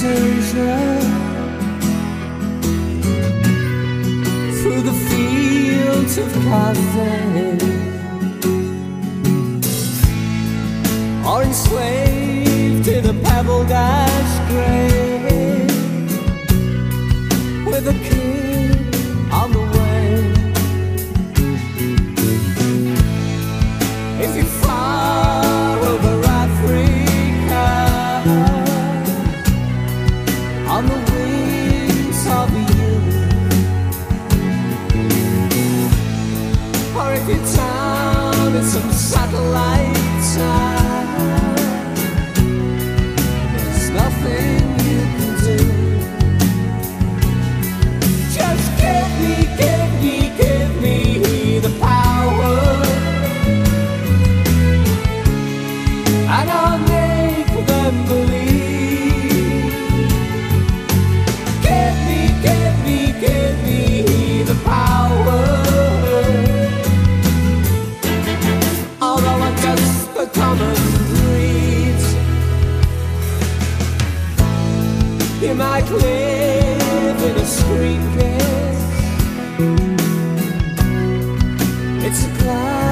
precision through the fields of Cathay, or enslaved in a pebble dash grave with a king on the way. If you far over Africa on the wings of youth, or if you're down in some satellite town, there's nothing you can do. Just give me the power, and I'll make them believe. Give me the power, although I'm just a common breed. You might live in a screen case. It's a cloud